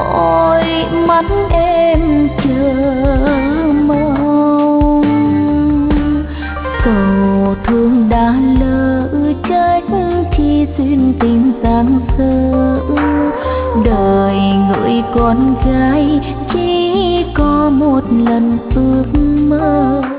đôi mắt em chờ mong. Cầu thương đã lỡ trách khi duyên tình giang dở, đời người con gái chỉ có một lần ước mơ.